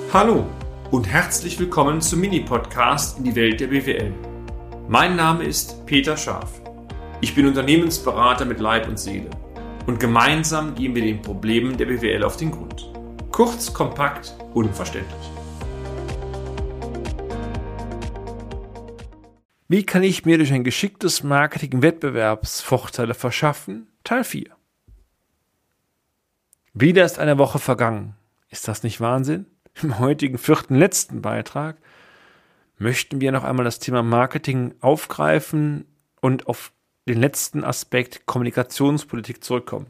Hallo und herzlich willkommen zum Mini-Podcast in die Welt der BWL. Mein Name ist Peter Scharf. Ich bin Unternehmensberater mit Leib und Seele und gemeinsam gehen wir den Problemen der BWL auf den Grund. Kurz, kompakt, unverständlich. Wie kann ich mir durch ein geschicktes Marketing Wettbewerbsvorteile verschaffen? Teil 4. Wieder ist eine Woche vergangen. Ist das nicht Wahnsinn? Im heutigen 4. letzten Beitrag möchten wir noch einmal das Thema Marketing aufgreifen und auf den letzten Aspekt Kommunikationspolitik zurückkommen.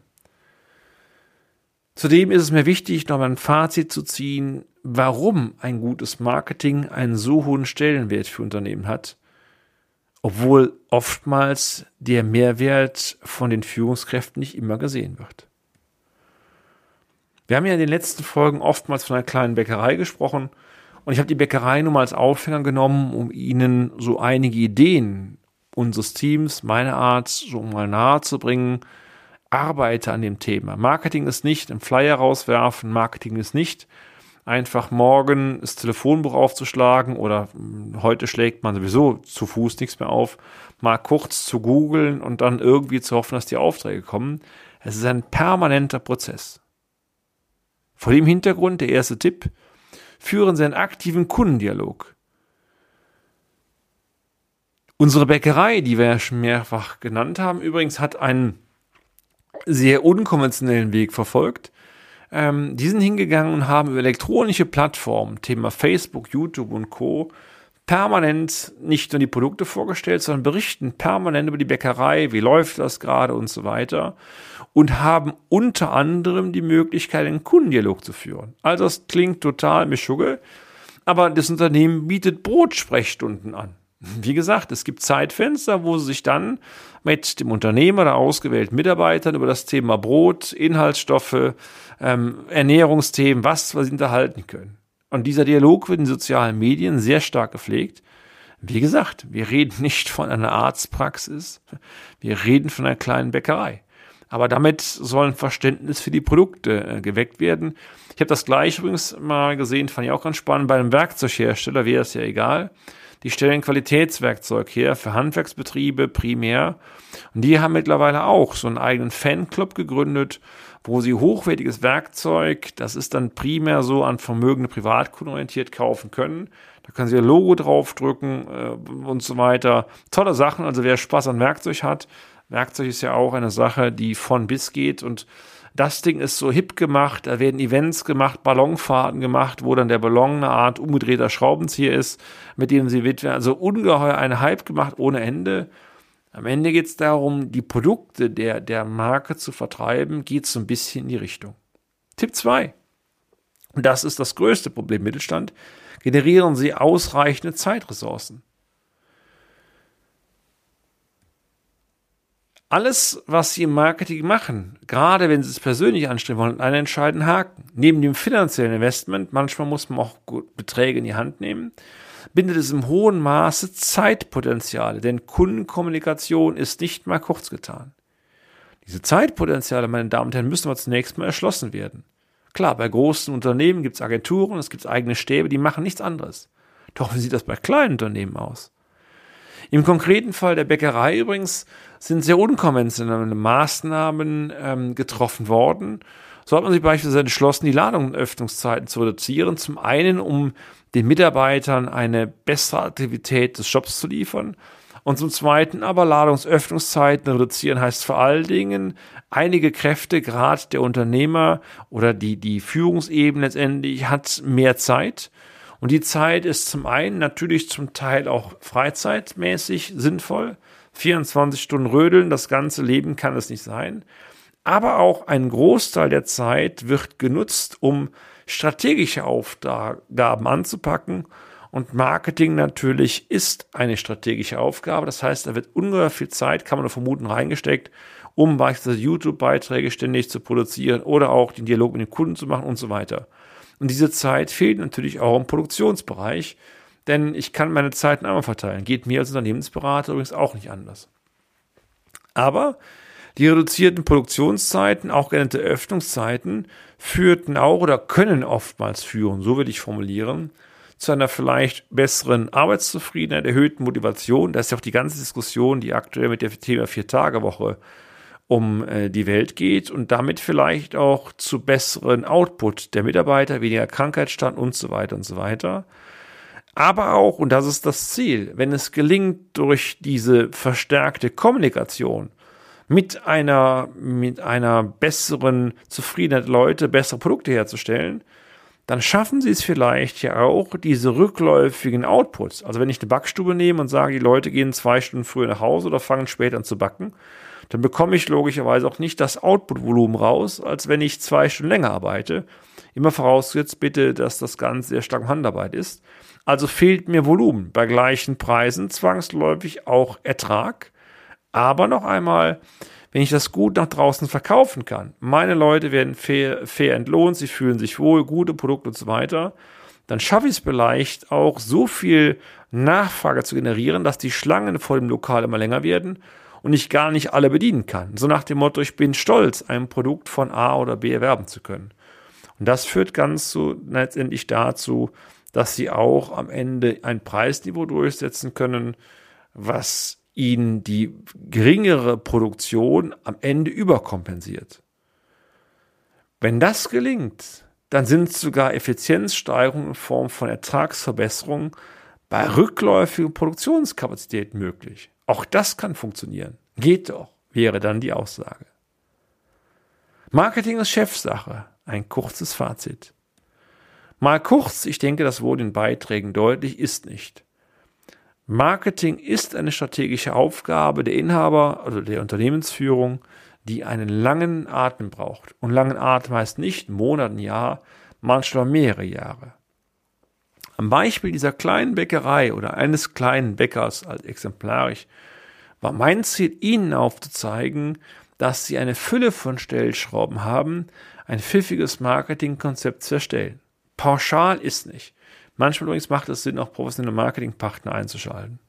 Zudem ist es mir wichtig, noch mal ein Fazit zu ziehen, warum ein gutes Marketing einen so hohen Stellenwert für Unternehmen hat, obwohl oftmals der Mehrwert von den Führungskräften nicht immer gesehen wird. Wir haben ja in den letzten Folgen oftmals von einer kleinen Bäckerei gesprochen und ich habe die Bäckerei nur mal als Aufhänger genommen, um Ihnen so einige Ideen unseres Teams, meine Art, so mal nahe zu bringen. Arbeite an dem Thema. Marketing ist nicht einen Flyer rauswerfen, Marketing ist nicht einfach morgen das Telefonbuch aufzuschlagen oder heute schlägt man sowieso zu Fuß nichts mehr auf, mal kurz zu googeln und dann irgendwie zu hoffen, dass die Aufträge kommen. Es ist ein permanenter Prozess. Vor dem Hintergrund der erste Tipp: Führen Sie einen aktiven Kundendialog. Unsere Bäckerei, die wir ja schon mehrfach genannt haben, übrigens hat einen sehr unkonventionellen Weg verfolgt. Die sind hingegangen und haben über elektronische Plattformen, Thema Facebook, YouTube und Co., permanent nicht nur die Produkte vorgestellt, sondern berichten permanent über die Bäckerei, wie läuft das gerade und so weiter, und haben unter anderem die Möglichkeit, einen Kundendialog zu führen. Also das klingt total mischugge, aber das Unternehmen bietet Brotsprechstunden an. Wie gesagt, es gibt Zeitfenster, wo Sie sich dann mit dem Unternehmer oder ausgewählten Mitarbeitern über das Thema Brot, Inhaltsstoffe, Ernährungsthemen, was Sie unterhalten können. Und dieser Dialog wird in sozialen Medien sehr stark gepflegt. Wie gesagt, wir reden nicht von einer Arztpraxis, wir reden von einer kleinen Bäckerei. Aber damit soll ein Verständnis für die Produkte geweckt werden. Ich habe das gleich übrigens mal gesehen, fand ich auch ganz spannend, bei einem Werkzeughersteller wäre es ja egal. Die stellen Qualitätswerkzeug her für Handwerksbetriebe primär. Und die haben mittlerweile auch so einen eigenen Fanclub gegründet, wo sie hochwertiges Werkzeug, das ist dann primär so an vermögende Privatkunden orientiert, kaufen können. Da können sie ihr Logo draufdrücken und so weiter. Tolle Sachen, also wer Spaß an Werkzeug hat. Werkzeug ist ja auch eine Sache, die von bis geht, und das Ding ist so hip gemacht, da werden Events gemacht, Ballonfahrten gemacht, wo dann der Ballon eine Art umgedrehter Schraubenzieher ist, mit dem sie wird, also ungeheuer ein Hype gemacht ohne Ende. Am Ende geht es darum, die Produkte der Marke zu vertreiben, geht so ein bisschen in die Richtung. Tipp 2, und das ist das größte Problem im Mittelstand: Generieren Sie ausreichende Zeitressourcen. Alles, was Sie im Marketing machen, gerade wenn Sie es persönlich anstreben wollen, hat einen entscheidenden Haken. Neben dem finanziellen Investment, manchmal muss man auch Beträge in die Hand nehmen, bindet es im hohen Maße Zeitpotenziale, denn Kundenkommunikation ist nicht mal kurz getan. Diese Zeitpotenziale, meine Damen und Herren, müssen aber zunächst mal erschlossen werden. Klar, bei großen Unternehmen gibt es Agenturen, es gibt eigene Stäbe, die machen nichts anderes. Doch wie sieht das bei kleinen Unternehmen aus? Im konkreten Fall der Bäckerei übrigens sind sehr unkonventionelle Maßnahmen getroffen worden. So hat man sich beispielsweise entschlossen, die Ladenöffnungszeiten zu reduzieren. Zum einen, um den Mitarbeitern eine bessere Aktivität des Jobs zu liefern. Und zum zweiten aber Ladungsöffnungszeiten reduzieren heißt vor allen Dingen, einige Kräfte, gerade der Unternehmer oder die Führungsebene letztendlich, hat mehr Zeit. Und die Zeit ist zum einen natürlich zum Teil auch freizeitmäßig sinnvoll. 24 Stunden rödeln, das ganze Leben kann es nicht sein. Aber auch ein Großteil der Zeit wird genutzt, um strategische Aufgaben anzupacken. Und Marketing natürlich ist eine strategische Aufgabe. Das heißt, da wird ungeheuer viel Zeit, kann man nur vermuten, reingesteckt, um beispielsweise YouTube-Beiträge ständig zu produzieren oder auch den Dialog mit den Kunden zu machen und so weiter. Und diese Zeit fehlt natürlich auch im Produktionsbereich, denn ich kann meine Zeiten einmal verteilen. Geht mir als Unternehmensberater übrigens auch nicht anders. Aber Die reduzierten Produktionszeiten, auch genannte Öffnungszeiten, führten auch oder können oftmals führen, so will ich formulieren, zu einer vielleicht besseren Arbeitszufriedenheit, erhöhten Motivation. Das ist ja auch die ganze Diskussion, die aktuell mit dem Thema 4-Tage-Woche um die Welt geht und damit vielleicht auch zu besseren Output der Mitarbeiter, weniger Krankheitsstand und so weiter und so weiter. Aber auch, und das ist das Ziel, wenn es gelingt, durch diese verstärkte Kommunikation mit einer besseren Zufriedenheit der Leute, bessere Produkte herzustellen, dann schaffen sie es vielleicht ja auch, diese rückläufigen Outputs. Also wenn ich eine Backstube nehme und sage, die Leute gehen 2 Stunden früher nach Hause oder fangen später an zu backen, dann bekomme ich logischerweise auch nicht das Output-Volumen raus, als wenn ich 2 Stunden länger arbeite. Immer vorausgesetzt bitte, dass das Ganze sehr stark Handarbeit ist. Also fehlt mir Volumen. Bei gleichen Preisen zwangsläufig auch Ertrag. Aber noch einmal, wenn ich das gut nach draußen verkaufen kann, meine Leute werden fair entlohnt, sie fühlen sich wohl, gute Produkte und so weiter, dann schaffe ich es vielleicht auch so viel Nachfrage zu generieren, dass die Schlangen vor dem Lokal immer länger werden und ich gar nicht alle bedienen kann. So nach dem Motto, ich bin stolz, ein Produkt von A oder B erwerben zu können. Und das führt ganz so letztendlich dazu, dass sie auch am Ende ein Preisniveau durchsetzen können, was ihnen die geringere Produktion am Ende überkompensiert. Wenn das gelingt, dann sind sogar Effizienzsteigerungen in Form von Ertragsverbesserungen bei rückläufigen Produktionskapazitäten möglich. Auch das kann funktionieren. Geht doch, wäre dann die Aussage. Marketing ist Chefsache. Ein kurzes Fazit. Mal kurz, ich denke, das wurde in Beiträgen deutlich, ist nicht. Marketing ist eine strategische Aufgabe der Inhaber, also der Unternehmensführung, die einen langen Atem braucht. Und langen Atem heißt nicht Monat, ein Jahr, manchmal mehrere Jahre. Am Beispiel dieser kleinen Bäckerei oder eines kleinen Bäckers als exemplarisch war mein Ziel, Ihnen aufzuzeigen, dass Sie eine Fülle von Stellschrauben haben, ein pfiffiges Marketingkonzept zu erstellen. Pauschal ist nicht. Manchmal übrigens macht es Sinn, auch professionelle Marketingpartner einzuschalten.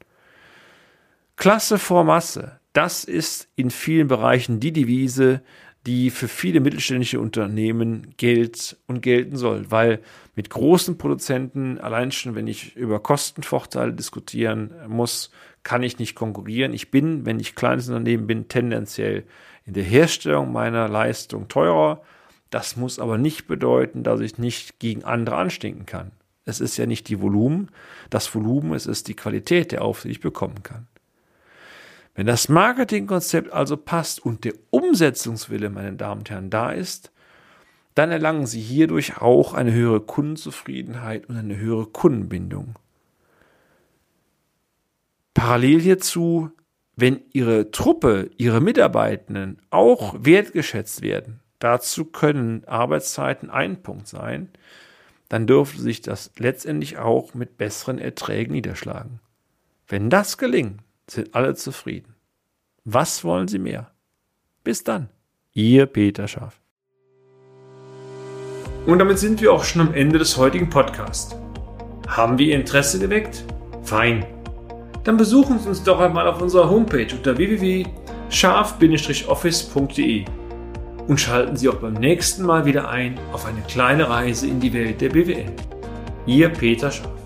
Klasse vor Masse, das ist in vielen Bereichen die Devise, die für viele mittelständische Unternehmen gilt und gelten soll, weil mit großen Produzenten, allein schon wenn ich über Kostenvorteile diskutieren muss, kann ich nicht konkurrieren. Ich bin, wenn ich kleines Unternehmen bin, tendenziell in der Herstellung meiner Leistung teurer. Das muss aber nicht bedeuten, dass ich nicht gegen andere anstinken kann. Es ist ja nicht die Volumen, das Volumen, es ist die Qualität der Aufsicht, die ich bekommen kann. Wenn das Marketingkonzept also passt und der Umsetzungswille, meine Damen und Herren, da ist, dann erlangen Sie hierdurch auch eine höhere Kundenzufriedenheit und eine höhere Kundenbindung. Parallel hierzu, wenn Ihre Truppe, Ihre Mitarbeitenden auch wertgeschätzt werden, dazu können Arbeitszeiten ein Punkt sein, dann dürfte sich das letztendlich auch mit besseren Erträgen niederschlagen. Wenn das gelingt, sind alle zufrieden. Was wollen Sie mehr? Bis dann, Ihr Peter Scharf. Und damit sind wir auch schon am Ende des heutigen Podcasts. Haben wir Ihr Interesse geweckt? Fein. Dann besuchen Sie uns doch einmal auf unserer Homepage unter www.scharf-office.de und schalten Sie auch beim nächsten Mal wieder ein auf eine kleine Reise in die Welt der BWL. Ihr Peter Scharf.